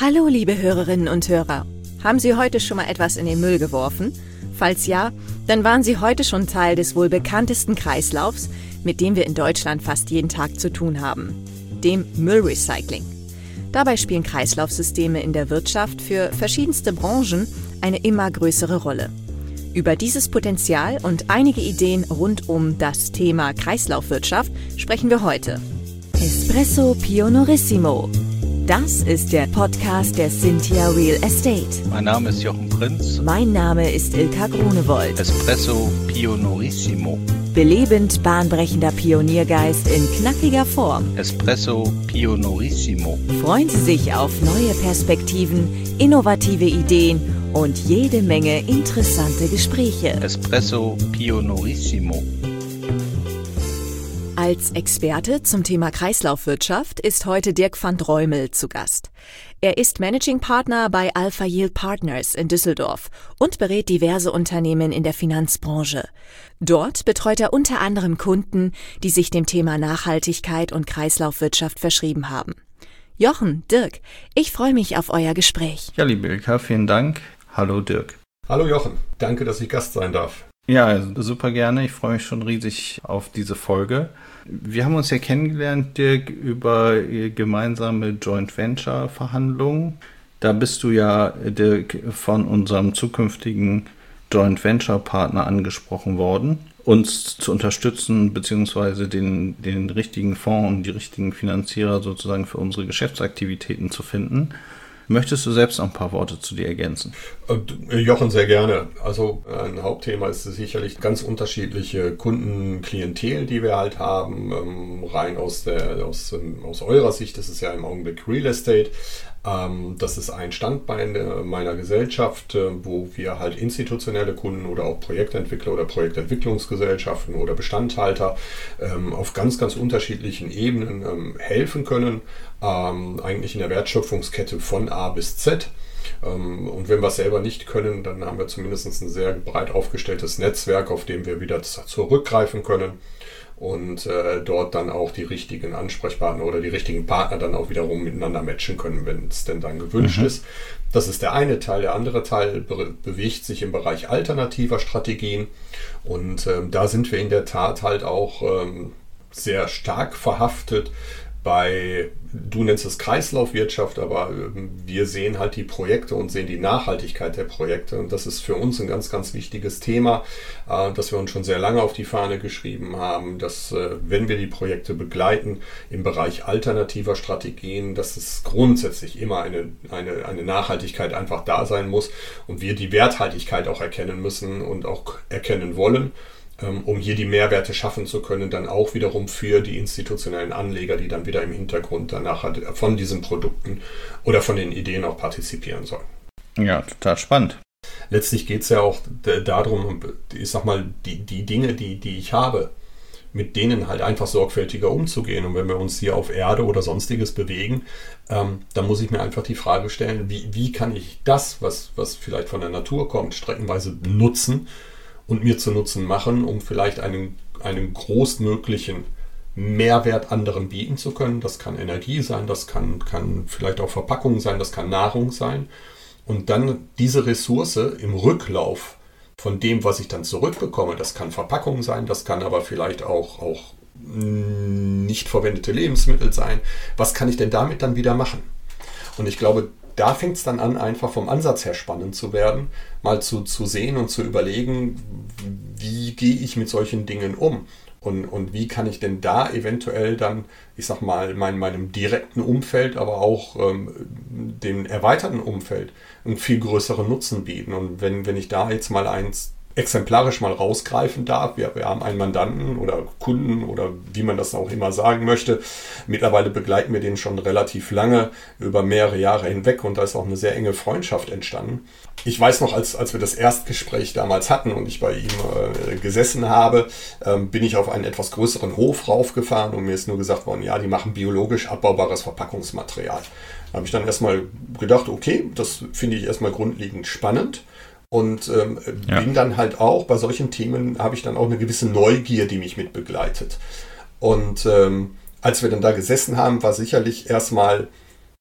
Hallo liebe Hörerinnen und Hörer. Haben Sie heute schon mal etwas in den Müll geworfen? Falls ja, dann waren Sie heute schon Teil des wohl bekanntesten Kreislaufs, mit dem wir in Deutschland fast jeden Tag zu tun haben, dem Müllrecycling. Dabei spielen Kreislaufsysteme in der Wirtschaft für verschiedenste Branchen eine immer größere Rolle. Über dieses Potenzial und einige Ideen rund um das Thema Kreislaufwirtschaft sprechen wir heute. Espresso Pionorissimo. Das ist der Podcast der Cynthia Real Estate. Mein Name ist Jochen Prinz. Mein Name ist Ilka Grunewold. Espresso Pionorissimo. Belebend bahnbrechender Pioniergeist in knackiger Form. Espresso Pionorissimo. Freuen Sie sich auf neue Perspektiven, innovative Ideen und jede Menge interessante Gespräche. Espresso Pionorissimo. Als Experte zum Thema Kreislaufwirtschaft ist heute Dirk van Dreumel zu Gast. Er ist Managing Partner bei Alpha Yield Partners in Düsseldorf und berät diverse Unternehmen in der Finanzbranche. Dort betreut er unter anderem Kunden, die sich dem Thema Nachhaltigkeit und Kreislaufwirtschaft verschrieben haben. Jochen, Dirk, ich freue mich auf euer Gespräch. Ja, liebe Ilka, vielen Dank. Hallo Dirk. Hallo Jochen, danke, dass ich Gast sein darf. Ja, super gerne. Ich freue mich schon riesig auf diese Folge. Wir haben uns ja kennengelernt, Dirk, über gemeinsame Joint Venture Verhandlungen. Da bist du ja, Dirk, von unserem zukünftigen Joint Venture Partner angesprochen worden, uns zu unterstützen bzw. den richtigen Fonds und die richtigen Finanzierer sozusagen für unsere Geschäftsaktivitäten zu finden. Möchtest du selbst noch ein paar Worte zu dir ergänzen? Jochen, sehr gerne. Also ein Hauptthema ist sicherlich ganz unterschiedliche Kundenklientel, die wir halt haben. Rein aus eurer Sicht, das ist ja im Augenblick Real Estate. Das ist ein Standbein meiner Gesellschaft, wo wir halt institutionelle Kunden oder auch Projektentwickler oder Projektentwicklungsgesellschaften oder Bestandhalter auf ganz, ganz unterschiedlichen Ebenen helfen können. Eigentlich in der Wertschöpfungskette von A bis Z. Und wenn wir es selber nicht können, dann haben wir zumindest ein sehr breit aufgestelltes Netzwerk, auf dem wir wieder zurückgreifen können und dort dann auch die richtigen Ansprechpartner oder die richtigen Partner dann auch wiederum miteinander matchen können, wenn es denn dann gewünscht ist. Das ist der eine Teil. Der andere Teil bewegt sich im Bereich alternativer Strategien und da sind wir in der Tat halt auch sehr stark verhaftet bei, du nennst es Kreislaufwirtschaft, aber wir sehen halt die Projekte und sehen die Nachhaltigkeit der Projekte. Und das ist für uns ein ganz, ganz wichtiges Thema, das wir uns schon sehr lange auf die Fahne geschrieben haben, dass wenn wir die Projekte begleiten im Bereich alternativer Strategien, dass es grundsätzlich immer eine Nachhaltigkeit einfach da sein muss und wir die Werthaltigkeit auch erkennen müssen und auch erkennen wollen, um hier die Mehrwerte schaffen zu können, dann auch wiederum für die institutionellen Anleger, die dann wieder im Hintergrund danach von diesen Produkten oder von den Ideen auch partizipieren sollen. Ja, total spannend. Letztlich geht es ja auch darum, ich sag mal, die Dinge, die ich habe, mit denen halt einfach sorgfältiger umzugehen. Und wenn wir uns hier auf Erde oder Sonstiges bewegen, dann muss ich mir einfach die Frage stellen, wie kann ich das, was vielleicht von der Natur kommt, streckenweise nutzen und mir zu Nutzen machen, um vielleicht einen großmöglichen Mehrwert anderen bieten zu können. Das kann Energie sein, das kann vielleicht auch Verpackung sein, das kann Nahrung sein. Und dann diese Ressource im Rücklauf von dem, was ich dann zurückbekomme, das kann Verpackung sein, das kann aber vielleicht auch nicht verwendete Lebensmittel sein. Was kann ich denn damit dann wieder machen? Und ich glaube, da fängt es dann an, einfach vom Ansatz her spannend zu werden, mal zu sehen und zu überlegen, wie gehe ich mit solchen Dingen um und wie kann ich denn da eventuell dann, ich sag mal, meinem direkten Umfeld, aber auch dem erweiterten Umfeld einen viel größeren Nutzen bieten. Und wenn ich da jetzt mal exemplarisch mal rausgreifen darf. Wir haben einen Mandanten oder Kunden oder wie man das auch immer sagen möchte. Mittlerweile begleiten wir den schon relativ lange, über mehrere Jahre hinweg, und da ist auch eine sehr enge Freundschaft entstanden. Ich weiß noch, als wir das Erstgespräch damals hatten und ich bei ihm gesessen habe, bin ich auf einen etwas größeren Hof raufgefahren und mir ist nur gesagt worden, ja, die machen biologisch abbaubares Verpackungsmaterial. Da habe ich dann erstmal gedacht, okay, das finde ich erstmal grundlegend spannend. Und bin dann halt auch, bei solchen Themen habe ich dann auch eine gewisse Neugier, die mich mit begleitet. Und als wir dann da gesessen haben, war sicherlich erstmal,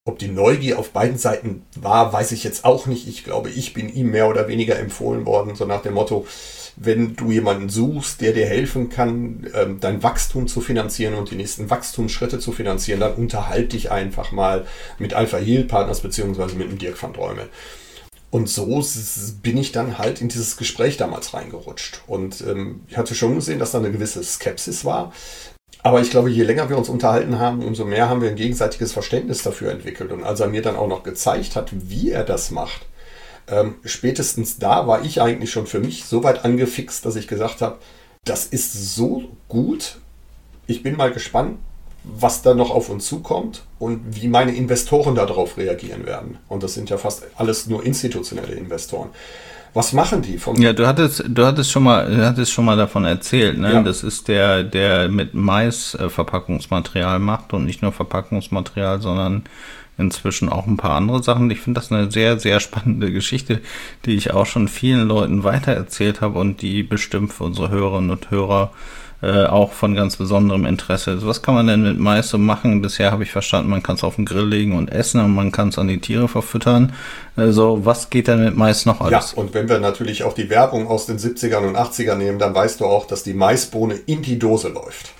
Ob die Neugier auf beiden Seiten war, weiß ich jetzt auch nicht. Ich glaube, ich bin ihm mehr oder weniger empfohlen worden, so nach dem Motto, wenn du jemanden suchst, der dir helfen kann, dein Wachstum zu finanzieren und die nächsten Wachstumsschritte zu finanzieren, dann unterhalte dich einfach mal mit Alpha Yield Partners beziehungsweise mit dem Dirk van Drommel. Und so bin ich dann halt in dieses Gespräch damals reingerutscht. Und ich hatte schon gesehen, dass da eine gewisse Skepsis war. Aber ich glaube, je länger wir uns unterhalten haben, umso mehr haben wir ein gegenseitiges Verständnis dafür entwickelt. Und als er mir dann auch noch gezeigt hat, wie er das macht, spätestens da war ich eigentlich schon für mich so weit angefixt, dass ich gesagt habe, das ist so gut. Ich bin mal gespannt, was da noch auf uns zukommt und wie meine Investoren darauf reagieren werden. Und das sind ja fast alles nur institutionelle Investoren. Was machen die? Ja, du hattest schon mal davon erzählt, ne? Ja. Das ist der mit Mais Verpackungsmaterial macht und nicht nur Verpackungsmaterial, sondern inzwischen auch ein paar andere Sachen. Ich finde das eine sehr, sehr spannende Geschichte, die ich auch schon vielen Leuten weitererzählt habe und die bestimmt für unsere Hörerinnen und Hörer auch von ganz besonderem Interesse ist. Was kann man denn mit Mais so machen? Bisher habe ich verstanden, man kann es auf den Grill legen und essen und man kann es an die Tiere verfüttern. Also was geht denn mit Mais noch alles? Ja, und wenn wir natürlich auch die Werbung aus den 70ern und 80ern nehmen, dann weißt du auch, dass die Maisbohne in die Dose läuft.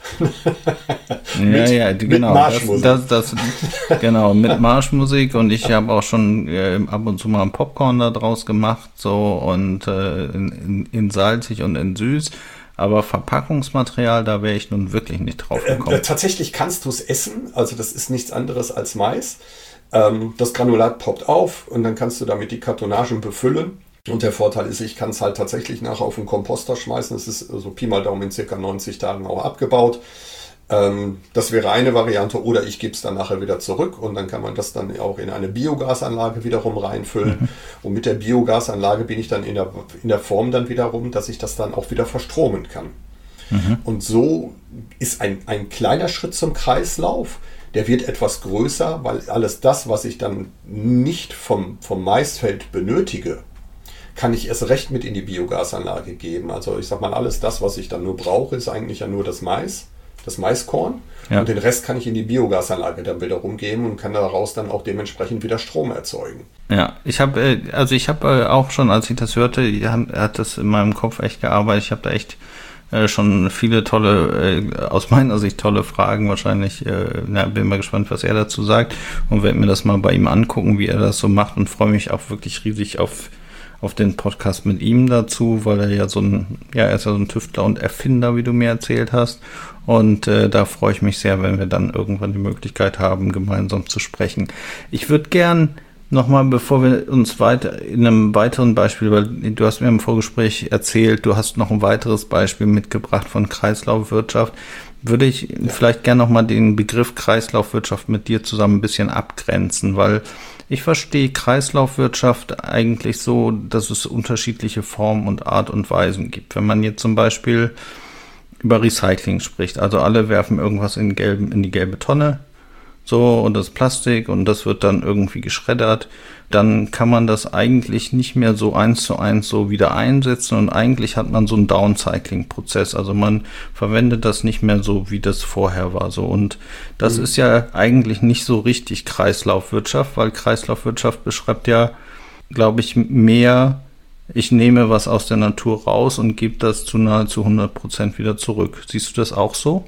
Genau. Mit Marschmusik. Genau, mit Marschmusik, und ich habe auch schon ab und zu mal einen Popcorn da draus gemacht, so, und in salzig und in süß. Aber Verpackungsmaterial, da wäre ich nun wirklich nicht drauf gekommen. Tatsächlich kannst du es essen, also das ist nichts anderes als Mais. Das Granulat poppt auf und dann kannst du damit die Kartonagen befüllen. Und der Vorteil ist, ich kann es halt tatsächlich nachher auf den Komposter schmeißen. Das ist so Pi mal Daumen in circa 90 Tagen auch abgebaut. Das wäre eine Variante, oder ich gebe es dann nachher wieder zurück und dann kann man das dann auch in eine Biogasanlage wiederum reinfüllen. Und mit der Biogasanlage bin ich dann in der Form dann wiederum, dass ich das dann auch wieder verstromen kann. Und so ist ein kleiner Schritt zum Kreislauf. Der wird etwas größer, weil alles das, was ich dann nicht vom Maisfeld benötige, kann ich erst recht mit in die Biogasanlage geben. Also ich sag mal, alles das, was ich dann nur brauche, ist eigentlich ja nur das Maiskorn. Ja. Und den Rest kann ich in die Biogasanlage dann wiederum geben und kann daraus dann auch dementsprechend wieder Strom erzeugen. Ja, ich habe auch schon, als ich das hörte, hat das in meinem Kopf echt gearbeitet. Ich habe da echt schon viele tolle, aus meiner Sicht tolle Fragen wahrscheinlich. Bin mal gespannt, was er dazu sagt, und werde mir das mal bei ihm angucken, wie er das so macht, und freue mich auch wirklich riesig auf den Podcast mit ihm dazu, weil er ist ja so ein Tüftler und Erfinder, wie du mir erzählt hast. Und da freue ich mich sehr, wenn wir dann irgendwann die Möglichkeit haben, gemeinsam zu sprechen. Ich würde gern nochmal, bevor wir uns weiter in einem weiteren Beispiel, weil du hast mir im Vorgespräch erzählt, du hast noch ein weiteres Beispiel mitgebracht von Kreislaufwirtschaft, würde ich vielleicht gern nochmal den Begriff Kreislaufwirtschaft mit dir zusammen ein bisschen abgrenzen, weil ich verstehe Kreislaufwirtschaft eigentlich so, dass es unterschiedliche Formen und Art und Weisen gibt. Wenn man jetzt zum Beispiel über Recycling spricht, also alle werfen irgendwas in die gelbe Tonne, so, und das Plastik, und das wird dann irgendwie geschreddert, dann kann man das eigentlich nicht mehr so 1:1 so wieder einsetzen, und eigentlich hat man so einen Downcycling-Prozess, also man verwendet das nicht mehr so, wie das vorher war, so, und das ist ja eigentlich nicht so richtig Kreislaufwirtschaft, weil Kreislaufwirtschaft beschreibt ja, glaube ich, mehr, ich nehme was aus der Natur raus und gebe das zu nahezu 100% wieder zurück. Siehst du das auch so?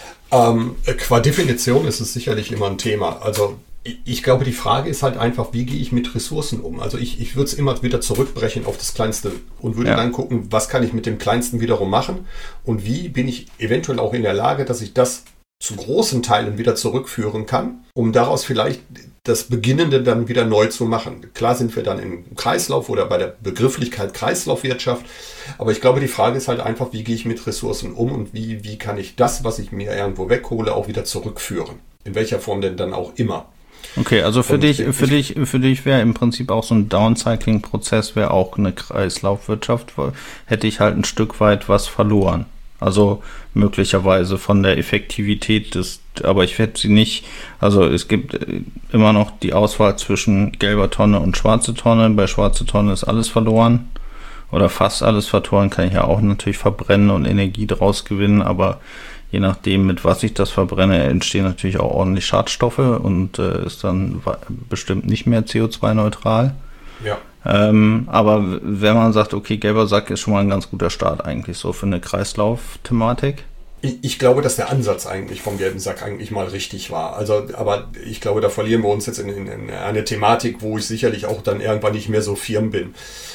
Qua Definition ist es sicherlich immer ein Thema. Also ich glaube, die Frage ist halt einfach, wie gehe ich mit Ressourcen um? Also ich würde es immer wieder zurückbrechen auf das Kleinste und würde dann gucken, was kann ich mit dem Kleinsten wiederum machen und wie bin ich eventuell auch in der Lage, dass ich das zu großen Teilen wieder zurückführen kann, um daraus vielleicht das Beginnende dann wieder neu zu machen. Klar sind wir dann im Kreislauf oder bei der Begrifflichkeit Kreislaufwirtschaft, aber ich glaube, die Frage ist halt einfach, wie gehe ich mit Ressourcen um und wie kann ich das, was ich mir irgendwo weghole, auch wieder zurückführen? In welcher Form denn dann auch immer? Okay, also für dich wäre im Prinzip auch so ein Downcycling-Prozess wäre auch eine Kreislaufwirtschaft, hätte ich halt ein Stück weit was verloren. Also möglicherweise von der Effektivität aber ich werde sie nicht, also es gibt immer noch die Auswahl zwischen gelber Tonne und schwarze Tonne. Bei schwarze Tonne ist alles verloren oder fast alles verloren, kann ich ja auch natürlich verbrennen und Energie draus gewinnen, aber je nachdem, mit was ich das verbrenne, entstehen natürlich auch ordentlich Schadstoffe und ist dann bestimmt nicht mehr CO2-neutral. Ja. Aber wenn man sagt, okay, gelber Sack ist schon mal ein ganz guter Start eigentlich so für eine Kreislauf-Thematik. Ich glaube, dass der Ansatz eigentlich vom gelben Sack eigentlich mal richtig war. Also, aber ich glaube, da verlieren wir uns jetzt in eine Thematik, wo ich sicherlich auch dann irgendwann nicht mehr so firm bin.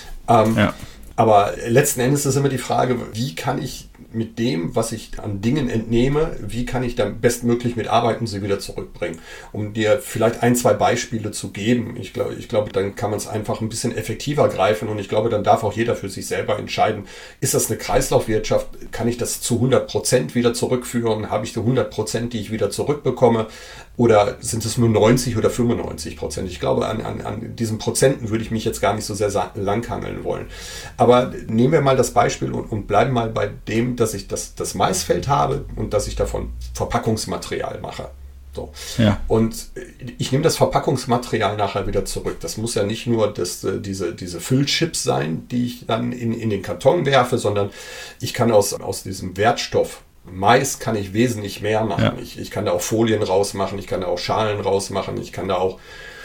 Aber letzten Endes ist immer die Frage, wie kann ich mit dem, was ich an Dingen entnehme, wie kann ich dann bestmöglich mitarbeiten und sie wieder zurückbringen? Um dir vielleicht 1, 2 Beispiele zu geben. Ich glaube, dann kann man es einfach ein bisschen effektiver greifen und ich glaube, dann darf auch jeder für sich selber entscheiden, ist das eine Kreislaufwirtschaft? Kann ich das zu 100% wieder zurückführen? Habe ich die 100%, die ich wieder zurückbekomme? Oder sind es nur 90 oder 95%? Ich glaube, an diesen Prozenten würde ich mich jetzt gar nicht so sehr langhangeln wollen. Aber nehmen wir mal das Beispiel und bleiben mal bei dem, dass ich das Maisfeld habe und dass ich davon Verpackungsmaterial mache. So. Ja. Und ich nehme das Verpackungsmaterial nachher wieder zurück. Das muss ja nicht nur diese Füllchips sein, die ich dann in den Karton werfe, sondern ich kann aus diesem Wertstoff Mais kann ich wesentlich mehr machen. Ja. Ich kann da auch Folien rausmachen, ich kann da auch Schalen rausmachen, ich kann da auch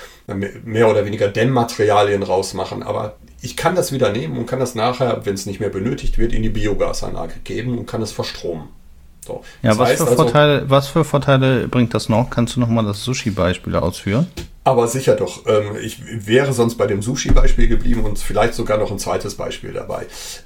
mehr oder weniger Dämmmaterialien rausmachen, aber ich kann das wieder nehmen und kann das nachher, wenn es nicht mehr benötigt wird, in die Biogasanlage geben und kann es verstromen. So. Ja, was für Vorteile bringt das noch? Kannst du nochmal das Sushi-Beispiel ausführen? Aber sicher doch. Ich wäre sonst bei dem Sushi-Beispiel geblieben und vielleicht sogar noch ein zweites Beispiel dabei.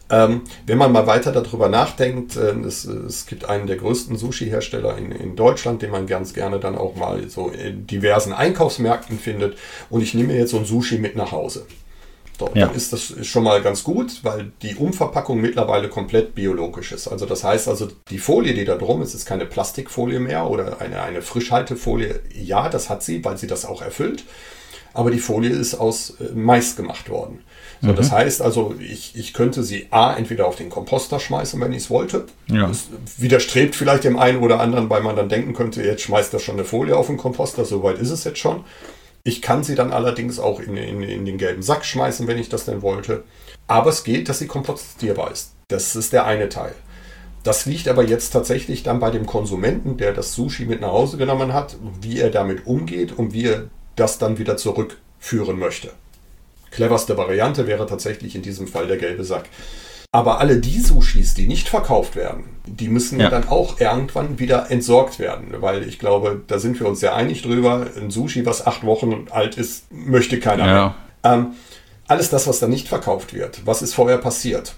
Wenn man mal weiter darüber nachdenkt, es gibt einen der größten Sushi-Hersteller in Deutschland, den man ganz gerne dann auch mal so in diversen Einkaufsmärkten findet. Und ich nehme mir jetzt so ein Sushi mit nach Hause. So, ja. Dann ist das schon mal ganz gut, weil die Umverpackung mittlerweile komplett biologisch ist. Also das heißt also, die Folie, die da drum ist keine Plastikfolie mehr oder eine Frischhaltefolie. Ja, das hat sie, weil sie das auch erfüllt. Aber die Folie ist aus Mais gemacht worden. So, das heißt also, ich könnte sie entweder auf den Komposter schmeißen, wenn ich es wollte. Ja. Das widerstrebt vielleicht dem einen oder anderen, weil man dann denken könnte, jetzt schmeißt das schon eine Folie auf den Komposter, soweit ist es jetzt schon. Ich kann sie dann allerdings auch in den gelben Sack schmeißen, wenn ich das denn wollte. Aber es geht, dass sie kompostierbar ist. Das ist der eine Teil. Das liegt aber jetzt tatsächlich dann bei dem Konsumenten, der das Sushi mit nach Hause genommen hat, wie er damit umgeht und wie er das dann wieder zurückführen möchte. Cleverste Variante wäre tatsächlich in diesem Fall der gelbe Sack. Aber alle die Sushis, die nicht verkauft werden, die müssen ja dann auch irgendwann wieder entsorgt werden. Weil ich glaube, da sind wir uns sehr einig drüber. Ein Sushi, was 8 Wochen alt ist, möchte keiner mehr. Alles das, was dann nicht verkauft wird, was ist vorher passiert?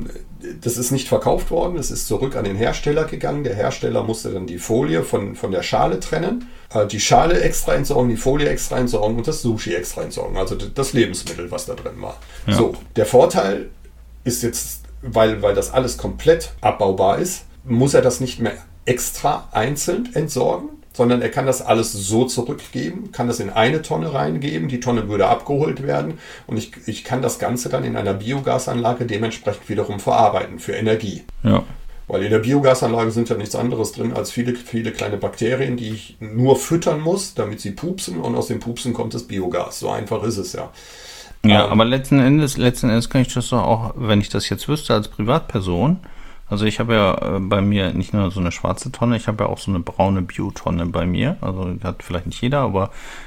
Das ist nicht verkauft worden, es ist zurück an den Hersteller gegangen. Der Hersteller musste dann die Folie von der Schale trennen, die Schale extra entsorgen, die Folie extra entsorgen und das Sushi extra entsorgen. Also das Lebensmittel, was da drin war. Ja. So, der Vorteil ist jetzt, weil das alles komplett abbaubar ist, muss er das nicht mehr extra einzeln entsorgen, sondern er kann das alles so zurückgeben, kann das in eine Tonne reingeben, die Tonne würde abgeholt werden und ich kann das Ganze dann in einer Biogasanlage dementsprechend wiederum verarbeiten für Energie. Ja. Weil in der Biogasanlage sind ja nichts anderes drin als viele, viele kleine Bakterien, die ich nur füttern muss, damit sie pupsen und aus dem Pupsen kommt das Biogas. So einfach ist es ja. Ja, aber letzten Endes kann ich das doch auch, wenn ich das jetzt wüsste als Privatperson, also ich habe ja bei mir nicht nur so eine schwarze Tonne, ich habe ja auch so eine braune Biotonne bei mir, also hat vielleicht nicht jeder, aber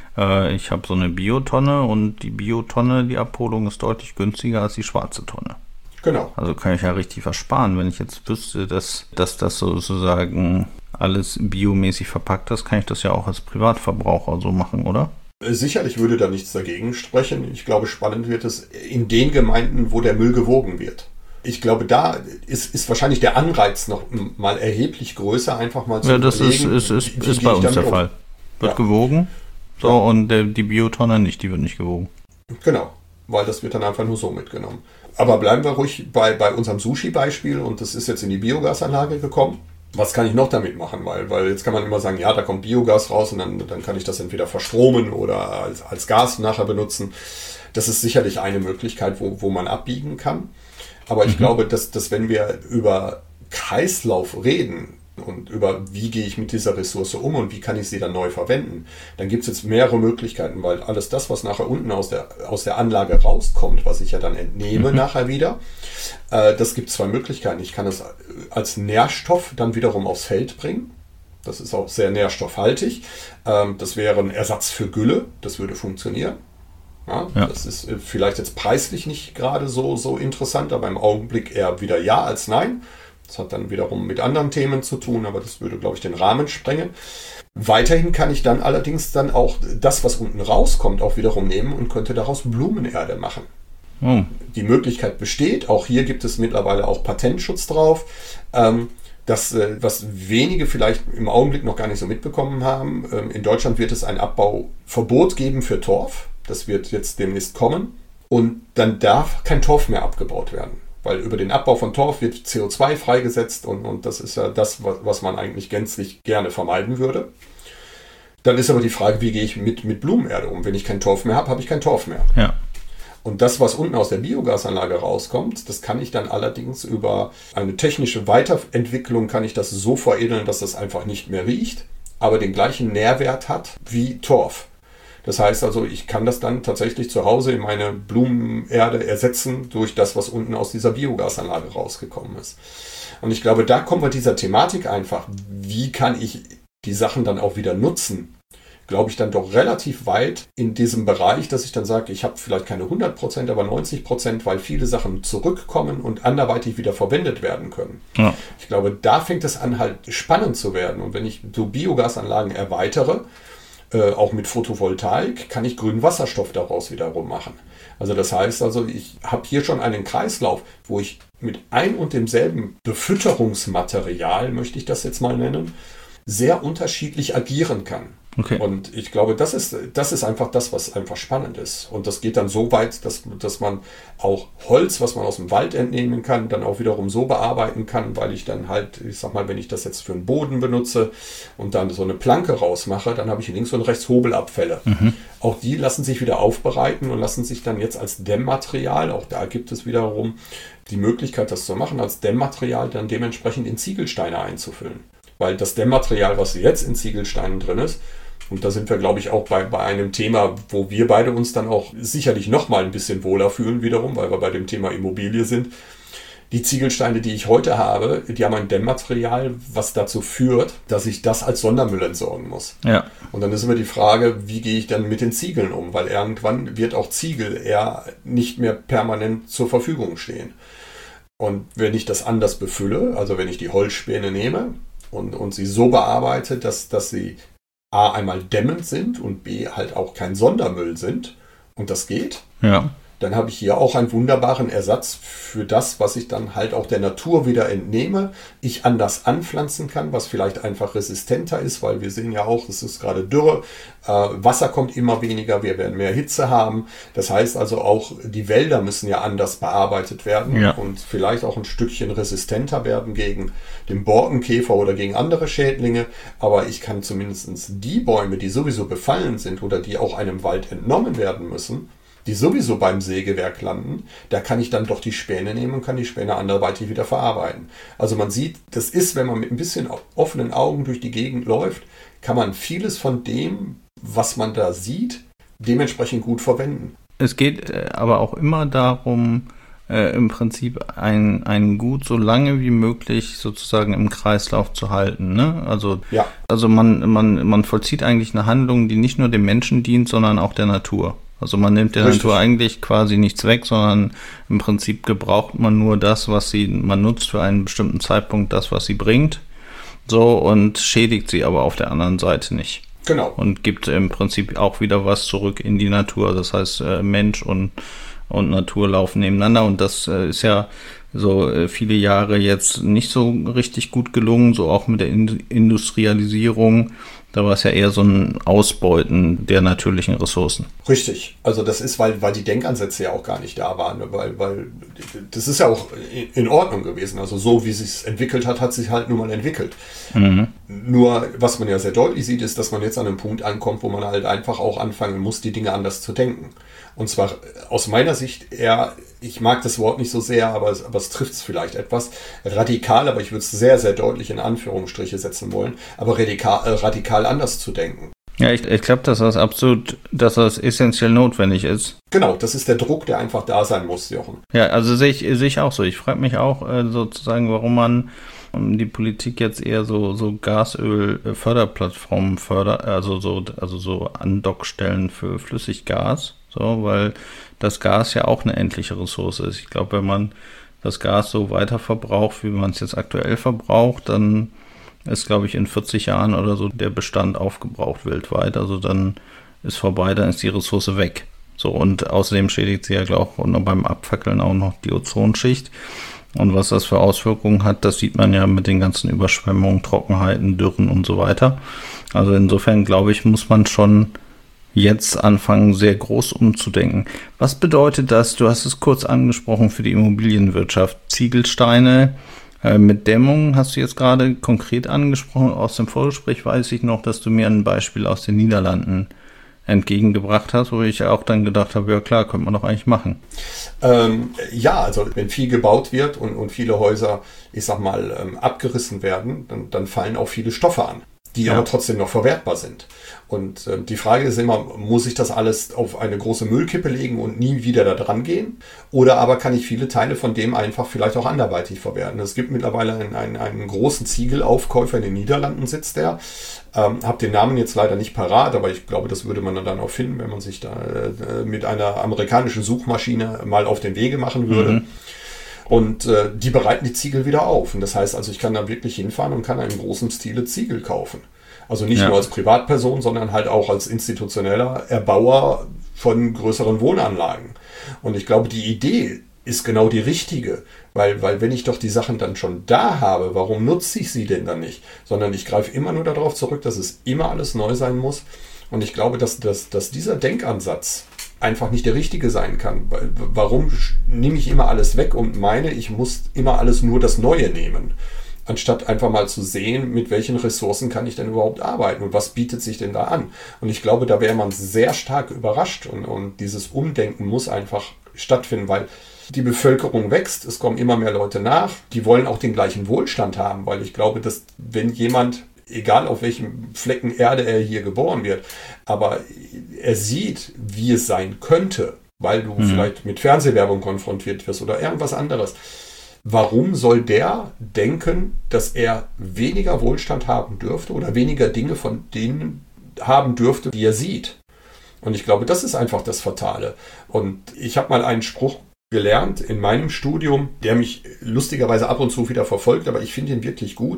ich habe so eine Biotonne und die Biotonne, die Abholung ist deutlich günstiger als die schwarze Tonne. Genau. Also kann ich ja richtig was sparen, wenn ich jetzt wüsste, dass das sozusagen alles biomäßig verpackt ist, kann ich das ja auch als Privatverbraucher so machen, oder? Sicherlich würde da nichts dagegen sprechen. Ich glaube, spannend wird es in den Gemeinden, wo der Müll gewogen wird. Ich glaube, da ist wahrscheinlich der Anreiz noch mal erheblich größer, einfach mal zu überlegen. Das ist bei uns der Fall. Wird gewogen, und die Biotonne nicht, die wird nicht gewogen. Genau, weil das wird dann einfach nur so mitgenommen. Aber bleiben wir ruhig bei unserem Sushi-Beispiel und das ist jetzt in die Biogasanlage gekommen. Was kann ich noch damit machen? Weil jetzt kann man immer sagen, ja, da kommt Biogas raus und dann kann ich das entweder verstromen oder als Gas nachher benutzen. Das ist sicherlich eine Möglichkeit, wo man abbiegen kann. Aber ich glaube, dass wenn wir über Kreislauf reden, und über wie gehe ich mit dieser Ressource um und wie kann ich sie dann neu verwenden, dann gibt es jetzt mehrere Möglichkeiten, weil alles das, was nachher unten aus der Anlage rauskommt, was ich ja dann entnehme nachher wieder, das gibt 2 Möglichkeiten. Ich kann es als Nährstoff dann wiederum aufs Feld bringen. Das ist auch sehr nährstoffhaltig. Das wäre ein Ersatz für Gülle, das würde funktionieren. Ja. Das ist vielleicht jetzt preislich nicht gerade so interessant, aber im Augenblick eher wieder ja als nein. Das hat dann wiederum mit anderen Themen zu tun, aber das würde, glaube ich, den Rahmen sprengen. Weiterhin kann ich dann allerdings dann auch das, was unten rauskommt, auch wiederum nehmen und könnte daraus Blumenerde machen. Die Möglichkeit besteht, auch hier gibt es mittlerweile auch Patentschutz drauf. Das, was wenige vielleicht im Augenblick noch gar nicht so mitbekommen haben, in Deutschland wird es ein Abbauverbot geben für Torf. Das wird jetzt demnächst kommen. Und dann darf kein Torf mehr abgebaut werden. Weil über den Abbau von Torf wird CO2 freigesetzt und das ist ja das, was man eigentlich gänzlich gerne vermeiden würde. Dann ist aber die Frage, wie gehe ich mit Blumenerde um? Wenn ich kein Torf mehr habe, habe ich kein Torf mehr. Ja. Und das, was unten aus der Biogasanlage rauskommt, das kann ich dann allerdings über eine technische Weiterentwicklung, kann ich das so veredeln, dass das einfach nicht mehr riecht, aber den gleichen Nährwert hat wie Torf. Das heißt also, ich kann das dann tatsächlich zu Hause in meine Blumenerde ersetzen durch das, was unten aus dieser Biogasanlage rausgekommen ist. Und ich glaube, da kommen wir dieser Thematik einfach, wie kann ich die Sachen dann auch wieder nutzen, glaube ich dann doch relativ weit in diesem Bereich, dass ich dann sage, ich habe vielleicht keine 100%, aber 90%, weil viele Sachen zurückkommen und anderweitig wieder verwendet werden können. Ja. Ich glaube, da fängt es an, halt spannend zu werden. Und wenn ich so Biogasanlagen erweitere, auch mit Photovoltaik, kann ich grünen Wasserstoff daraus wiederum machen. Also das heißt also, ich habe hier schon einen Kreislauf, wo ich mit ein und demselben Befütterungsmaterial, möchte ich das jetzt mal nennen, sehr unterschiedlich agieren kann. Okay. Und ich glaube, das ist einfach das, was einfach spannend ist. Und das geht dann so weit, dass man auch Holz, was man aus dem Wald entnehmen kann, dann auch wiederum so bearbeiten kann, weil ich dann halt, ich sag mal, wenn ich das jetzt für einen Boden benutze und dann so eine Planke rausmache, dann habe ich links und rechts Hobelabfälle. Auch die lassen sich wieder aufbereiten und lassen sich dann jetzt als Dämmmaterial, auch da gibt es wiederum die Möglichkeit, das zu machen, als Dämmmaterial dann dementsprechend in Ziegelsteine einzufüllen. Weil das Dämmmaterial, was jetzt in Ziegelsteinen drin ist, und da sind wir, glaube ich, auch bei einem Thema, wo wir beide uns dann auch sicherlich noch mal ein bisschen wohler fühlen wiederum, weil wir bei dem Thema Immobilie sind. Die Ziegelsteine, die ich heute habe, die haben ein Dämmmaterial, was dazu führt, dass ich das als Sondermüll entsorgen muss. Ja. Und dann ist immer die Frage, wie gehe ich dann mit den Ziegeln um? Weil irgendwann wird auch Ziegel eher nicht mehr permanent zur Verfügung stehen. Und wenn ich das anders befülle, also wenn ich die Holzspäne nehme und sie so bearbeite, dass sie A, einmal dämmend sind und B, halt auch kein Sondermüll sind und das geht, dann habe ich hier auch einen wunderbaren Ersatz für das, was ich dann halt auch der Natur wieder entnehme, ich anders anpflanzen kann, was vielleicht einfach resistenter ist, weil wir sehen ja auch, es ist gerade Dürre, Wasser kommt immer weniger, wir werden mehr Hitze haben, das heißt also auch, die Wälder müssen ja anders bearbeitet werden und vielleicht auch ein Stückchen resistenter werden gegen den Borkenkäfer oder gegen andere Schädlinge, aber ich kann zumindest die Bäume, die sowieso befallen sind oder die auch einem Wald entnommen werden müssen, die sowieso beim Sägewerk landen, da kann ich dann doch die Späne nehmen und kann die Späne anderweitig wieder verarbeiten. Also man sieht, das ist, wenn man mit ein bisschen offenen Augen durch die Gegend läuft, kann man vieles von dem, was man da sieht, dementsprechend gut verwenden. Es geht aber auch immer darum, im Prinzip ein Gut so lange wie möglich sozusagen im Kreislauf zu halten. Ne? Also man vollzieht eigentlich eine Handlung, die nicht nur dem Menschen dient, sondern auch der Natur. Also man nimmt der Natur eigentlich quasi nichts weg, sondern im Prinzip gebraucht man nur das, man nutzt für einen bestimmten Zeitpunkt das, was sie bringt, so, und schädigt sie aber auf der anderen Seite nicht. Genau. Und gibt im Prinzip auch wieder was zurück in die Natur. Das heißt, Mensch und Natur laufen nebeneinander, und das ist ja so viele Jahre jetzt nicht so richtig gut gelungen, so auch mit der Industrialisierung. Da war es ja eher so ein Ausbeuten der natürlichen Ressourcen. Richtig. Also das ist, weil die Denkansätze ja auch gar nicht da waren. Weil das ist ja auch in Ordnung gewesen. Also so, wie es sich entwickelt hat, hat sich halt nun mal entwickelt. Nur, was man ja sehr deutlich sieht, ist, dass man jetzt an einem Punkt ankommt, wo man halt einfach auch anfangen muss, die Dinge anders zu denken. Und zwar aus meiner Sicht eher, ich mag das Wort nicht so sehr, aber es trifft es vielleicht etwas, radikal, aber ich würde es sehr, sehr deutlich in Anführungsstriche setzen wollen, aber radikal anders zu denken. Ja, ich glaube, dass das essentiell notwendig ist. Genau, das ist der Druck, der einfach da sein muss, Jochen. Ja, also sehe ich auch so. Ich frage mich auch sozusagen, warum man die Politik jetzt eher so Gasöl-Förderplattformen fördert, also so Andockstellen für Flüssiggas, so, weil das Gas ja auch eine endliche Ressource ist. Ich glaube, wenn man das Gas so weiter verbraucht, wie man es jetzt aktuell verbraucht, dann ist, glaube ich, in 40 Jahren oder so der Bestand aufgebraucht weltweit. Also dann ist vorbei, dann ist die Ressource weg. So, und außerdem schädigt sie ja, glaube ich, noch beim Abfackeln auch noch die Ozonschicht. Und was das für Auswirkungen hat, das sieht man ja mit den ganzen Überschwemmungen, Trockenheiten, Dürren und so weiter. Also insofern, glaube ich, muss man schon jetzt anfangen, sehr groß umzudenken. Was bedeutet das? Du hast es kurz angesprochen für die Immobilienwirtschaft. Ziegelsteine mit Dämmung hast du jetzt gerade konkret angesprochen. Aus dem Vorgespräch weiß ich noch, dass du mir ein Beispiel aus den Niederlanden entgegengebracht hast, wo ich auch dann gedacht habe, ja klar, könnte man doch eigentlich machen. Ja, also wenn viel gebaut wird und viele Häuser, ich sag mal, abgerissen werden, dann fallen auch viele Stoffe an, die aber trotzdem noch verwertbar sind. Und die Frage ist immer, muss ich das alles auf eine große Müllkippe legen und nie wieder da dran gehen? Oder aber kann ich viele Teile von dem einfach vielleicht auch anderweitig verwerten? Es gibt mittlerweile einen großen Ziegelaufkäufer in den Niederlanden, sitzt der. Hab den Namen jetzt leider nicht parat, aber ich glaube, das würde man dann auch finden, wenn man sich da mit einer amerikanischen Suchmaschine mal auf den Wege machen würde. Mhm. Und die bereiten die Ziegel wieder auf. Und das heißt also, ich kann da wirklich hinfahren und kann in großem Stile Ziegel kaufen. Also nicht nur als Privatperson, sondern halt auch als institutioneller Erbauer von größeren Wohnanlagen. Und ich glaube, die Idee ist genau die richtige. Weil wenn ich doch die Sachen dann schon da habe, warum nutze ich sie denn dann nicht? Sondern ich greife immer nur darauf zurück, dass es immer alles neu sein muss. Und ich glaube, dass dieser Denkansatz einfach nicht der richtige sein kann. Warum nehme ich immer alles weg und meine, ich muss immer alles nur das Neue nehmen? Anstatt einfach mal zu sehen, mit welchen Ressourcen kann ich denn überhaupt arbeiten und was bietet sich denn da an. Und ich glaube, da wäre man sehr stark überrascht und dieses Umdenken muss einfach stattfinden, weil die Bevölkerung wächst, es kommen immer mehr Leute nach, die wollen auch den gleichen Wohlstand haben, weil ich glaube, dass wenn jemand, egal auf welchem Flecken Erde er hier geboren wird, aber er sieht, wie es sein könnte, weil du vielleicht mit Fernsehwerbung konfrontiert wirst oder irgendwas anderes. Warum soll der denken, dass er weniger Wohlstand haben dürfte oder weniger Dinge von denen haben dürfte, die er sieht? Und ich glaube, das ist einfach das Fatale. Und ich habe mal einen Spruch gelernt in meinem Studium, der mich lustigerweise ab und zu wieder verfolgt, aber ich finde ihn wirklich gut.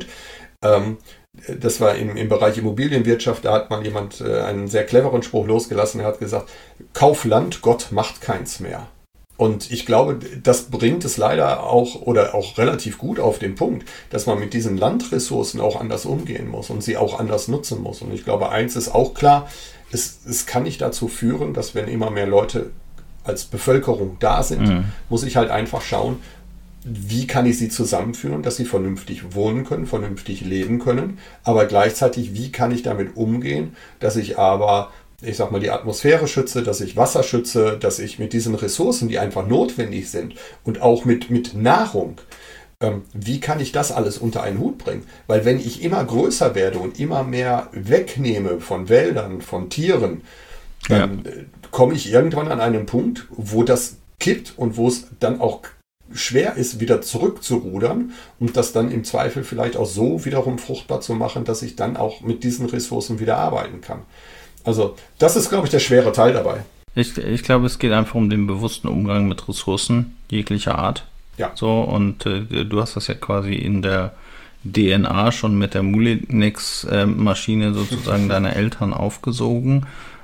Das war im Bereich Immobilienwirtschaft, da hat mal jemand einen sehr cleveren Spruch losgelassen. Er hat gesagt, Kauf Land, Gott macht keins mehr. Und ich glaube, das bringt es leider auch oder auch relativ gut auf den Punkt, dass man mit diesen Landressourcen auch anders umgehen muss und sie auch anders nutzen muss. Und ich glaube, eins ist auch klar, es kann nicht dazu führen, dass wenn immer mehr Leute als Bevölkerung da sind, muss ich halt einfach schauen, wie kann ich sie zusammenführen, dass sie vernünftig wohnen können, vernünftig leben können, aber gleichzeitig, wie kann ich damit umgehen, dass ich aber ich sag mal, die Atmosphäre schütze, dass ich Wasser schütze, dass ich mit diesen Ressourcen, die einfach notwendig sind und auch mit Nahrung, wie kann ich das alles unter einen Hut bringen? Weil wenn ich immer größer werde und immer mehr wegnehme von Wäldern, von Tieren, dann komme ich irgendwann an einen Punkt, wo das kippt und wo es dann auch schwer ist, wieder zurückzurudern und das dann im Zweifel vielleicht auch so wiederum fruchtbar zu machen, dass ich dann auch mit diesen Ressourcen wieder arbeiten kann. Also das ist, glaube ich, der schwere Teil dabei. Ich glaube, es geht einfach um den bewussten Umgang mit Ressourcen jeglicher Art. Ja. So, und du hast das ja quasi in der DNA schon mit der Mulinex-Maschine sozusagen deiner Eltern aufgesogen.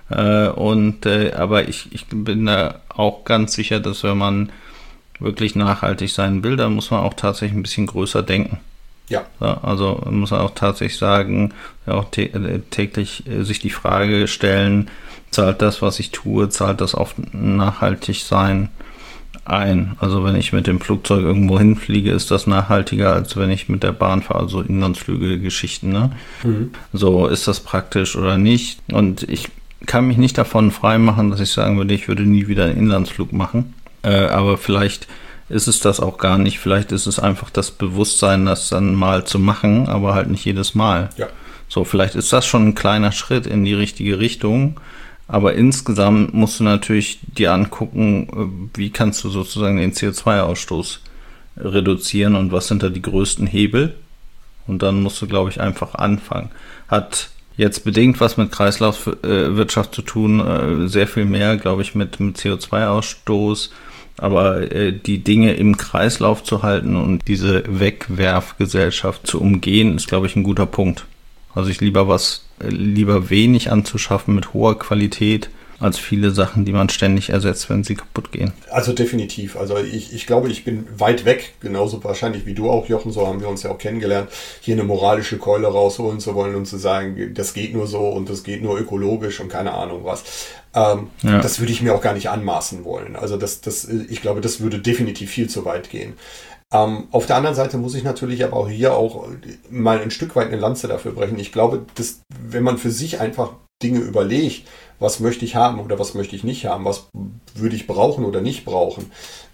Aber ich bin da auch ganz sicher, dass wenn man wirklich nachhaltig sein will, dann muss man auch tatsächlich ein bisschen größer denken. Ja. Also muss man auch tatsächlich sagen, auch täglich sich die Frage stellen, zahlt das, was ich tue, zahlt das auf nachhaltig sein? ein. Also wenn ich mit dem Flugzeug irgendwo hinfliege, ist das nachhaltiger, als wenn ich mit der Bahn fahre, also Inlandsflüge-Geschichten. Ne? So, ist das praktisch oder nicht? Und ich kann mich nicht davon freimachen, dass ich sagen würde, ich würde nie wieder einen Inlandsflug machen. Aber vielleicht ist es das auch gar nicht. Vielleicht ist es einfach das Bewusstsein, das dann mal zu machen, aber halt nicht jedes Mal. Ja. So, vielleicht ist das schon ein kleiner Schritt in die richtige Richtung. Aber insgesamt musst du natürlich dir angucken, wie kannst du sozusagen den CO2-Ausstoß reduzieren und was sind da die größten Hebel. Und dann musst du, glaube ich, einfach anfangen. Hat jetzt bedingt was mit Kreislaufwirtschaft zu tun, sehr viel mehr, glaube ich, mit CO2-Ausstoß. Aber die Dinge im Kreislauf zu halten und diese Wegwerfgesellschaft zu umgehen, ist, glaube ich, ein guter Punkt. Also ich lieber wenig anzuschaffen mit hoher Qualität, als viele Sachen, die man ständig ersetzt, wenn sie kaputt gehen. Also definitiv. Also ich glaube, ich bin weit weg, genauso wahrscheinlich wie du auch, Jochen, so haben wir uns ja auch kennengelernt, hier eine moralische Keule rausholen zu wollen und zu sagen, das geht nur so und das geht nur ökologisch und keine Ahnung was. Das würde ich mir auch gar nicht anmaßen wollen. Also ich glaube, das würde definitiv viel zu weit gehen. Auf der anderen Seite muss ich natürlich aber auch hier auch mal ein Stück weit eine Lanze dafür brechen. Ich glaube, dass wenn man für sich einfach Dinge überlegt, was möchte ich haben oder was möchte ich nicht haben, was würde ich brauchen oder nicht brauchen,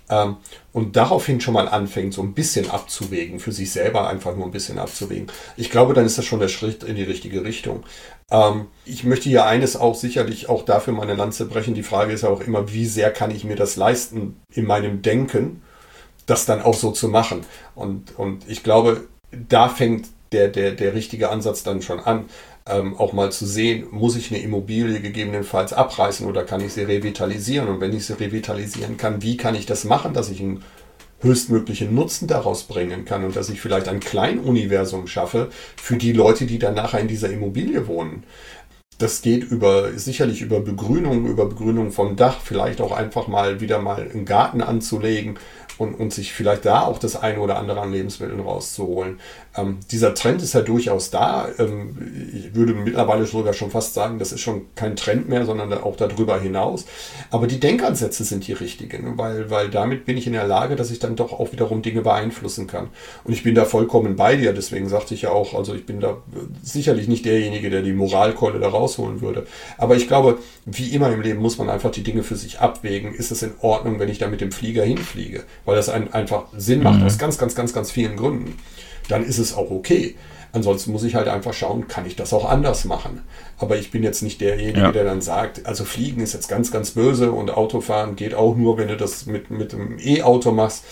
und daraufhin schon mal anfängt, so ein bisschen abzuwägen, für sich selber einfach nur ein bisschen abzuwägen. Ich glaube, dann ist das schon der Schritt in die richtige Richtung. Ich möchte hier eines auch sicherlich auch dafür meine Lanze brechen. Die Frage ist ja auch immer, wie sehr kann ich mir das leisten in meinem Denken, das dann auch so zu machen. Und ich glaube, da fängt der richtige Ansatz dann schon an, auch mal zu sehen, muss ich eine Immobilie gegebenenfalls abreißen oder kann ich sie revitalisieren? Und wenn ich sie revitalisieren kann, wie kann ich das machen, dass ich einen höchstmöglichen Nutzen daraus bringen kann und dass ich vielleicht ein Kleinuniversum schaffe für die Leute, die dann nachher in dieser Immobilie wohnen. Das geht sicherlich über Begrünung vom Dach, vielleicht auch einfach wieder mal einen Garten anzulegen und sich vielleicht da auch das eine oder andere an Lebensmitteln rauszuholen. Dieser Trend ist ja durchaus da. Ich würde mittlerweile sogar schon fast sagen, das ist schon kein Trend mehr, sondern auch darüber hinaus. Aber die Denkansätze sind die richtigen, weil damit bin ich in der Lage, dass ich dann doch auch wiederum Dinge beeinflussen kann. Und ich bin da vollkommen bei dir, deswegen sagte ich ja auch, also ich bin da sicherlich nicht derjenige, der die Moralkeule da rausholen würde. Aber ich glaube, wie immer im Leben muss man einfach die Dinge für sich abwägen. Ist es in Ordnung, wenn ich da mit dem Flieger hinfliege? Weil das einfach Sinn macht, aus ganz, ganz, ganz, ganz vielen Gründen. Dann ist es auch okay. Ansonsten muss ich halt einfach schauen, kann ich das auch anders machen. Aber ich bin jetzt nicht derjenige, der dann sagt, also Fliegen ist jetzt ganz, ganz böse und Autofahren geht auch nur, wenn du das mit dem E-Auto machst.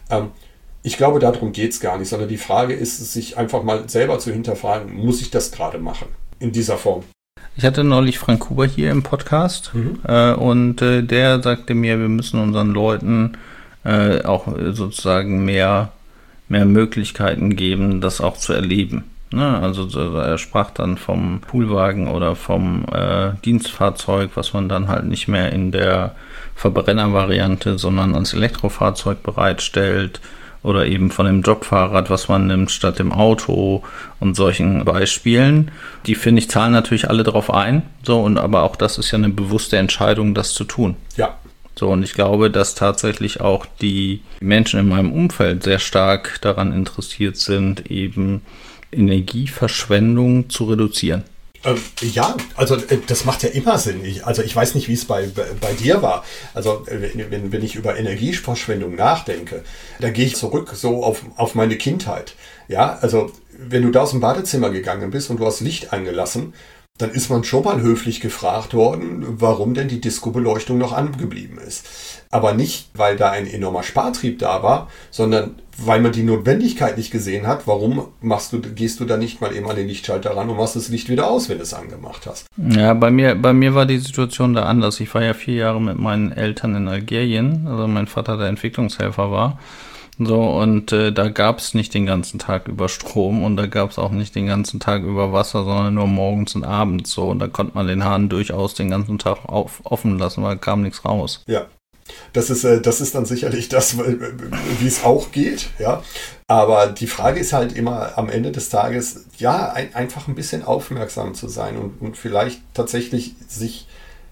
Ich glaube, darum geht es gar nicht, sondern die Frage ist, sich einfach mal selber zu hinterfragen, muss ich das gerade machen in dieser Form? Ich hatte neulich Frank Huber hier im Podcast und der sagte mir, wir müssen unseren Leuten auch sozusagen mehr Möglichkeiten geben, das auch zu erleben. Ne? Also er sprach dann vom Poolwagen oder vom Dienstfahrzeug, was man dann halt nicht mehr in der Verbrennervariante, sondern als Elektrofahrzeug bereitstellt. Oder eben von dem Jobfahrrad, was man nimmt, statt dem Auto und solchen Beispielen. Die, finde ich, zahlen natürlich alle drauf ein. So, aber auch das ist ja eine bewusste Entscheidung, das zu tun. Ja. So, und ich glaube, dass tatsächlich auch die Menschen in meinem Umfeld sehr stark daran interessiert sind, eben Energieverschwendung zu reduzieren. Ja, also das macht ja immer Sinn. Ich weiß nicht, wie es bei dir war. Also wenn ich über Energieverschwendung nachdenke, da gehe ich zurück so auf meine Kindheit. Ja, also wenn du da aus dem Badezimmer gegangen bist und du hast Licht angelassen, dann ist man schon mal höflich gefragt worden, warum denn die Disco-Beleuchtung noch angeblieben ist. Aber nicht, weil da ein enormer Spartrieb da war, sondern weil man die Notwendigkeit nicht gesehen hat, warum gehst du da nicht mal eben an den Lichtschalter ran und machst das Licht wieder aus, wenn du es angemacht hast. Ja, bei mir war die Situation da anders. Ich war ja 4 Jahre mit meinen Eltern in Algerien, also mein Vater der Entwicklungshelfer war. So, und da gab es nicht den ganzen Tag über Strom und da gab es auch nicht den ganzen Tag über Wasser, sondern nur morgens und abends so. Und da konnte man den Hahn durchaus den ganzen Tag offen lassen, weil kam nichts raus. Ja, das ist dann sicherlich das, wie es auch geht, ja. Aber die Frage ist halt immer am Ende des Tages, ja, einfach ein bisschen aufmerksam zu sein und vielleicht tatsächlich sich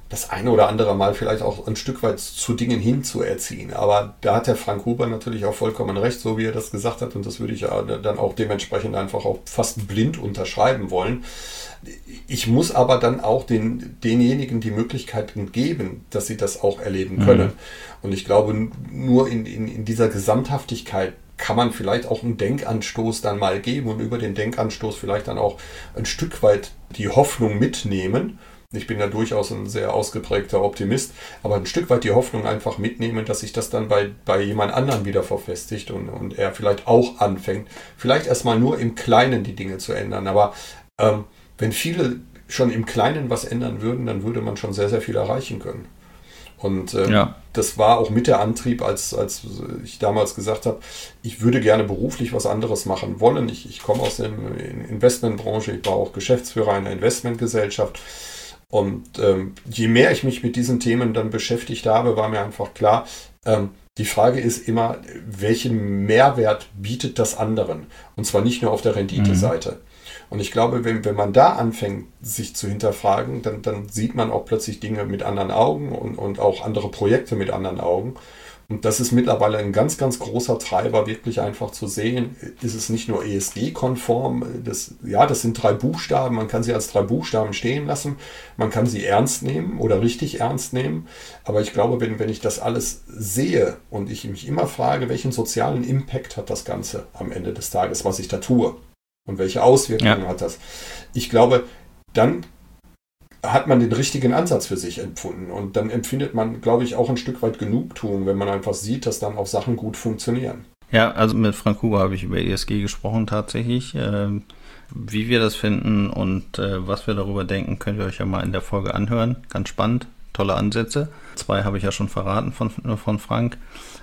das eine oder andere Mal vielleicht auch ein Stück weit zu Dingen hinzuerziehen. Aber da hat der Frank Huber natürlich auch vollkommen recht, so wie er das gesagt hat. Und das würde ich ja dann auch dementsprechend einfach auch fast blind unterschreiben wollen. Ich muss aber dann auch denjenigen die Möglichkeiten geben, dass sie das auch erleben können. Und ich glaube, nur in dieser Gesamthaftigkeit kann man vielleicht auch einen Denkanstoß dann mal geben und über den Denkanstoß vielleicht dann auch ein Stück weit die Hoffnung mitnehmen. Ich bin ja durchaus ein sehr ausgeprägter Optimist, aber ein Stück weit die Hoffnung einfach mitnehmen, dass sich das dann bei jemand anderem wieder verfestigt und er vielleicht auch anfängt, vielleicht erstmal nur im Kleinen die Dinge zu ändern. Aber wenn viele schon im Kleinen was ändern würden, dann würde man schon sehr, sehr viel erreichen können. Und das war auch mit der Antrieb, als ich damals gesagt habe, ich würde gerne beruflich was anderes machen wollen. Ich komme aus der Investmentbranche, ich war auch Geschäftsführer einer Investmentgesellschaft. Und je mehr ich mich mit diesen Themen dann beschäftigt habe, war mir einfach klar, die Frage ist immer, welchen Mehrwert bietet das anderen? Und zwar nicht nur auf der Renditeseite. Und ich glaube, wenn man da anfängt, sich zu hinterfragen, dann sieht man auch plötzlich Dinge mit anderen Augen und auch andere Projekte mit anderen Augen. Und das ist mittlerweile ein ganz, ganz großer Treiber, wirklich einfach zu sehen, ist es nicht nur ESG-konform, das sind 3 Buchstaben, man kann sie als 3 Buchstaben stehen lassen, man kann sie ernst nehmen oder richtig ernst nehmen, aber ich glaube, wenn ich das alles sehe und ich mich immer frage, welchen sozialen Impact hat das Ganze am Ende des Tages, was ich da tue und welche Auswirkungen hat das, ich glaube, dann hat man den richtigen Ansatz für sich empfunden. Und dann empfindet man, glaube ich, auch ein Stück weit Genugtuung, wenn man einfach sieht, dass dann auch Sachen gut funktionieren. Ja, also mit Frank Huber habe ich über ESG gesprochen tatsächlich. Wie wir das finden und was wir darüber denken, könnt ihr euch ja mal in der Folge anhören. Ganz spannend, tolle Ansätze. 2 habe ich ja schon verraten von Frank.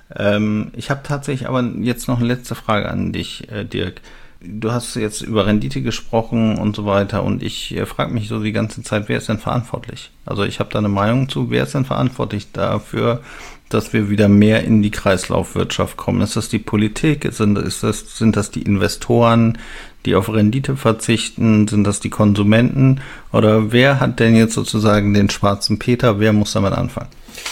Ich habe tatsächlich aber jetzt noch eine letzte Frage an dich, Dirk. Du hast jetzt über Rendite gesprochen und so weiter und ich frage mich so die ganze Zeit, wer ist denn verantwortlich? Also ich habe da eine Meinung zu, wer ist denn verantwortlich dafür, dass wir wieder mehr in die Kreislaufwirtschaft kommen? Ist das die Politik? Sind das die Investoren, die auf Rendite verzichten? Sind das die Konsumenten? Oder wer hat denn jetzt sozusagen den schwarzen Peter? Wer muss damit anfangen?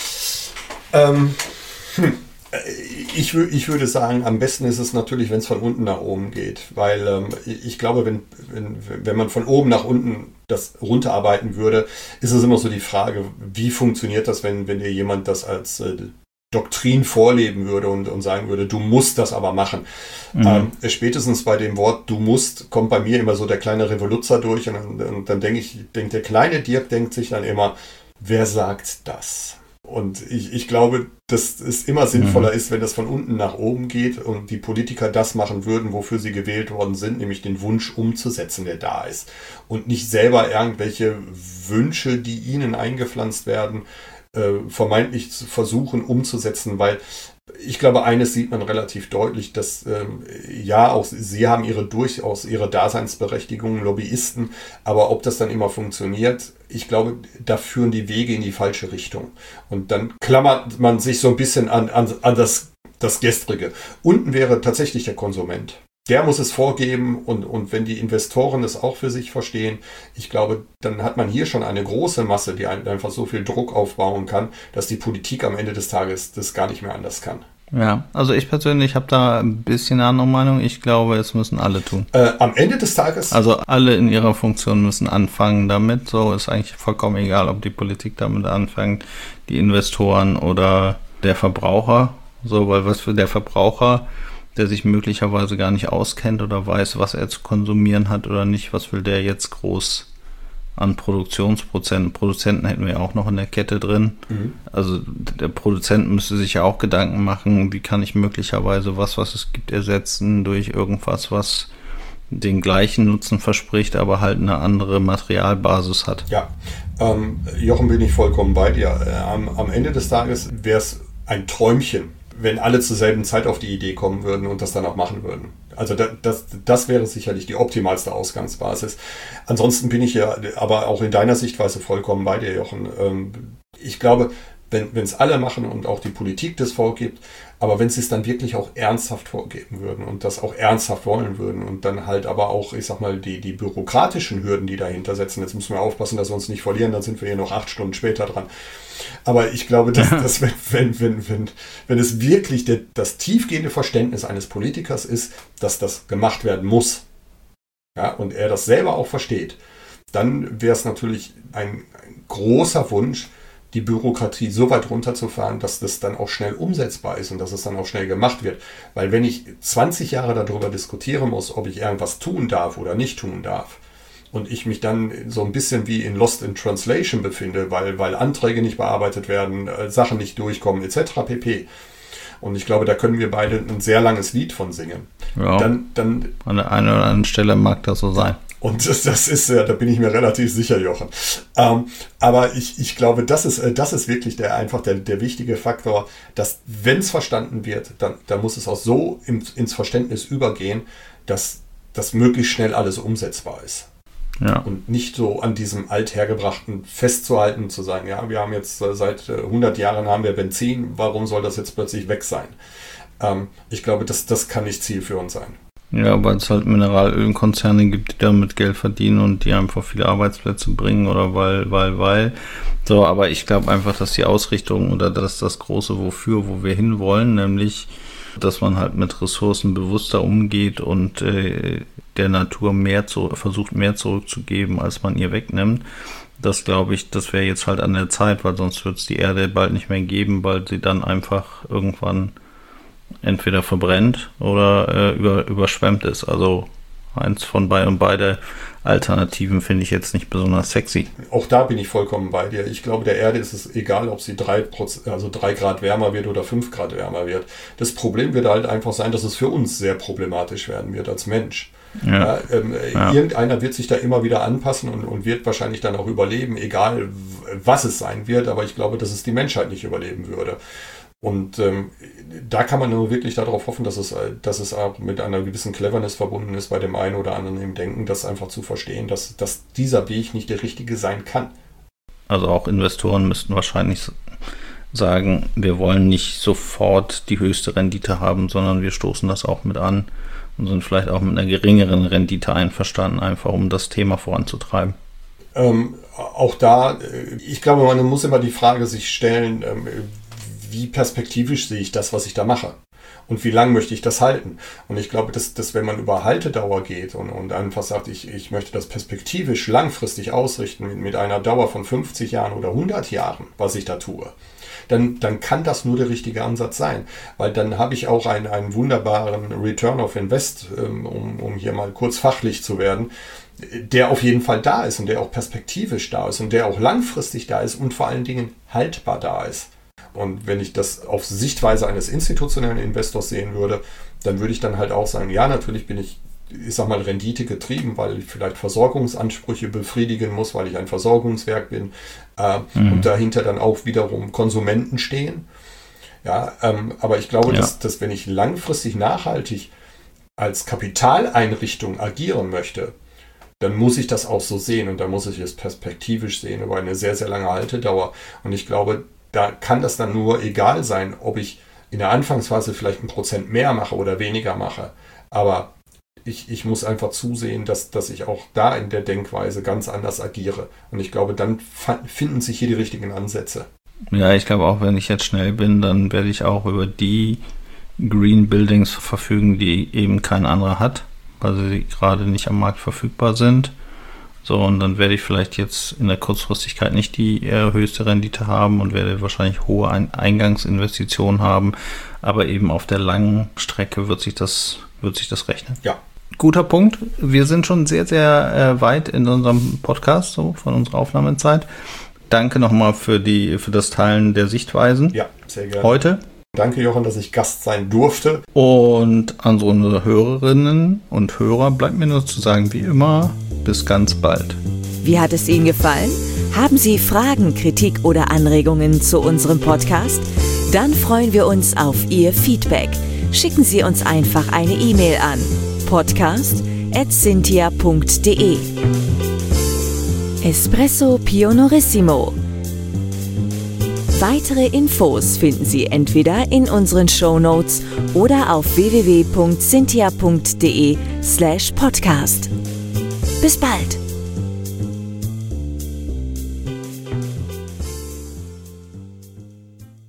Ich würde sagen, am besten ist es natürlich, wenn es von unten nach oben geht, weil ich glaube, wenn man von oben nach unten das runterarbeiten würde, ist es immer so die Frage, wie funktioniert das, wenn dir jemand das als Doktrin vorleben würde und sagen würde, du musst das aber machen. Spätestens bei dem Wort du musst, kommt bei mir immer so der kleine Revoluzzer durch und dann denkt der kleine Dirk denkt sich dann immer, wer sagt das? Und ich glaube, dass es immer sinnvoller ist, wenn das von unten nach oben geht und die Politiker das machen würden, wofür sie gewählt worden sind, nämlich den Wunsch umzusetzen, der da ist. Und nicht selber irgendwelche Wünsche, die ihnen eingepflanzt werden, vermeintlich zu versuchen umzusetzen, weil ich glaube, eines sieht man relativ deutlich, dass auch sie haben durchaus ihre Daseinsberechtigung, Lobbyisten, aber ob das dann immer funktioniert, ich glaube, da führen die Wege in die falsche Richtung. Und dann klammert man sich so ein bisschen an das Gestrige. Unten wäre tatsächlich der Konsument. Der muss es vorgeben und wenn die Investoren es auch für sich verstehen, ich glaube, dann hat man hier schon eine große Masse, die einfach so viel Druck aufbauen kann, dass die Politik am Ende des Tages das gar nicht mehr anders kann. Ja, also ich persönlich habe da ein bisschen eine andere Meinung. Ich glaube, es müssen alle tun. Am Ende des Tages? Also alle in ihrer Funktion müssen anfangen damit. So ist eigentlich vollkommen egal, ob die Politik damit anfängt, die Investoren oder der Verbraucher. So, weil was für der Verbraucher, der sich möglicherweise gar nicht auskennt oder weiß, was er zu konsumieren hat oder nicht, was will der jetzt groß an Produktionsprozenten. Produzenten hätten wir auch noch in der Kette drin. Also der Produzent müsste sich ja auch Gedanken machen, wie kann ich möglicherweise was es gibt, ersetzen durch irgendwas, was den gleichen Nutzen verspricht, aber halt eine andere Materialbasis hat. Ja, Jochen, bin ich vollkommen bei dir. Am Ende des Tages wäre es ein Träumchen, wenn alle zur selben Zeit auf die Idee kommen würden und das dann auch machen würden. Also das wäre sicherlich die optimalste Ausgangsbasis. Ansonsten bin ich ja aber auch in deiner Sichtweise vollkommen bei dir, Jochen. Ich glaube, wenn es alle machen und auch die Politik das vorgibt, aber wenn sie es dann wirklich auch ernsthaft vorgeben würden und das auch ernsthaft wollen würden und dann halt aber auch, ich sag mal, die bürokratischen Hürden, die dahinter setzen, jetzt müssen wir aufpassen, dass wir uns nicht verlieren, dann sind wir hier noch 8 Stunden später dran. Aber ich glaube, dass wenn es wirklich das tiefgehende Verständnis eines Politikers ist, dass das gemacht werden muss, ja, und er das selber auch versteht, dann wäre es natürlich ein großer Wunsch, die Bürokratie so weit runterzufahren, dass das dann auch schnell umsetzbar ist und dass es dann auch schnell gemacht wird. Weil wenn ich 20 Jahre darüber diskutieren muss, ob ich irgendwas tun darf oder nicht tun darf, und ich mich dann so ein bisschen wie in Lost in Translation befinde, weil Anträge nicht bearbeitet werden, Sachen nicht durchkommen, etc. pp. Und ich glaube, da können wir beide ein sehr langes Lied von singen. Ja, dann an der einen oder anderen Stelle mag das so sein. Und das ist, da bin ich mir relativ sicher, Jochen. Aber ich glaube, das ist wirklich der wichtige Faktor, dass, wenn es verstanden wird, dann muss es auch so ins Verständnis übergehen, dass das möglichst schnell alles umsetzbar ist. Ja. Und nicht so an diesem Althergebrachten festzuhalten, zu sagen, ja, wir haben jetzt seit 100 Jahren haben wir Benzin, warum soll das jetzt plötzlich weg sein? Ich glaube, das kann nicht zielführend sein. Ja, weil es halt Mineralölkonzerne gibt, die damit Geld verdienen und die einfach viele Arbeitsplätze bringen oder weil. So, aber ich glaube einfach, dass die Ausrichtung oder dass das große Wofür, wo wir hinwollen, nämlich, dass man halt mit Ressourcen bewusster umgeht und der Natur versucht mehr zurückzugeben, als man ihr wegnimmt. Das glaube ich, das wäre jetzt halt an der Zeit, weil sonst wird es die Erde bald nicht mehr geben, weil sie dann einfach irgendwann entweder verbrennt oder überschwemmt ist. Also eins von beiden, und beide Alternativen finde ich jetzt nicht besonders sexy. Auch da bin ich vollkommen bei dir. Ich glaube, der Erde ist es egal, ob sie 3 Grad wärmer wird oder 5 Grad wärmer wird. Das Problem wird halt einfach sein, dass es für uns sehr problematisch werden wird als Mensch. Ja. Irgendeiner wird sich da immer wieder anpassen und wird wahrscheinlich dann auch überleben, egal was es sein wird. Aber ich glaube, dass es die Menschheit nicht überleben würde. Und da kann man nur wirklich darauf hoffen, dass es auch mit einer gewissen Cleverness verbunden ist bei dem einen oder anderen im Denken, das einfach zu verstehen, dass dieser Weg nicht der richtige sein kann. Also auch Investoren müssten wahrscheinlich sagen, wir wollen nicht sofort die höchste Rendite haben, sondern wir stoßen das auch mit an und sind vielleicht auch mit einer geringeren Rendite einverstanden, einfach um das Thema voranzutreiben. Auch da, ich glaube, man muss immer die Frage sich stellen, wie perspektivisch sehe ich das, was ich da mache? Und wie lange möchte ich das halten? Und ich glaube, dass wenn man über Haltedauer geht und einfach sagt, ich möchte das perspektivisch langfristig ausrichten mit einer Dauer von 50 Jahren oder 100 Jahren, was ich da tue, dann kann das nur der richtige Ansatz sein. Weil dann habe ich auch einen wunderbaren Return of Invest, um hier mal kurz fachlich zu werden, der auf jeden Fall da ist und der auch perspektivisch da ist und der auch langfristig da ist und vor allen Dingen haltbar da ist. Und wenn ich das auf Sichtweise eines institutionellen Investors sehen würde, dann würde ich dann halt auch sagen, ja, natürlich bin ich sag mal, Rendite getrieben, weil ich vielleicht Versorgungsansprüche befriedigen muss, weil ich ein Versorgungswerk bin und dahinter dann auch wiederum Konsumenten stehen. Ja, aber ich glaube, dass wenn ich langfristig nachhaltig als Kapitaleinrichtung agieren möchte, dann muss ich das auch so sehen und dann muss ich es perspektivisch sehen über eine sehr, sehr lange Haltedauer. Und ich glaube, da kann das dann nur egal sein, ob ich in der Anfangsphase vielleicht 1% mehr mache oder weniger mache. Aber ich muss einfach zusehen, dass ich auch da in der Denkweise ganz anders agiere. Und ich glaube, dann finden sich hier die richtigen Ansätze. Ja, ich glaube auch, wenn ich jetzt schnell bin, dann werde ich auch über die Green Buildings verfügen, die eben kein anderer hat, weil sie gerade nicht am Markt verfügbar sind. So, und dann werde ich vielleicht jetzt in der Kurzfristigkeit nicht die höchste Rendite haben und werde wahrscheinlich hohe Eingangsinvestitionen haben, aber eben auf der langen Strecke wird sich das rechnen. Ja. Guter Punkt. Wir sind schon sehr, sehr weit in unserem Podcast, so von unserer Aufnahmezeit. Danke nochmal für das Teilen der Sichtweisen. Ja, sehr gerne. Heute. Danke, Jochen, dass ich Gast sein durfte. Und an unsere Hörerinnen und Hörer bleibt mir nur zu sagen, wie immer, bis ganz bald. Wie hat es Ihnen gefallen? Haben Sie Fragen, Kritik oder Anregungen zu unserem Podcast? Dann freuen wir uns auf Ihr Feedback. Schicken Sie uns einfach eine E-Mail an podcast@cynthia.de. Espresso Pionorissimo. Weitere Infos finden Sie entweder in unseren Shownotes oder auf www.cynthia.de/podcast. Bis bald!